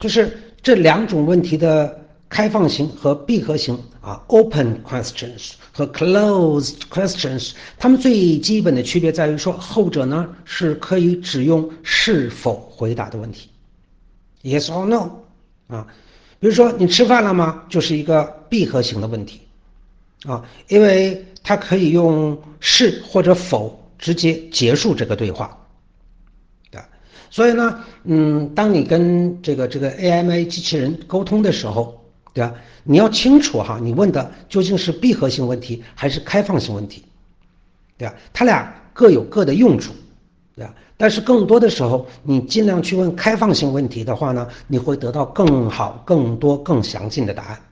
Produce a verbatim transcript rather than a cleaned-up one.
就是这两种问题的开放型和闭合型啊 ，open questions 和 closed questions， 它们最基本的区别在于说，后者呢是可以只用是否回答的问题 ，yes or no 啊，比如说你吃饭了吗，就是一个闭合型的问题啊，因为它可以用是或者否直接结束这个对话。所以呢，嗯，当你跟这个这个 A M A 机器人沟通的时候，对吧？你要清楚哈，你问的究竟是闭合性问题还是开放性问题，对吧？它俩各有各的用处，对吧？但是更多的时候，你尽量去问开放性问题的话呢，你会得到更好、更多、更详尽的答案。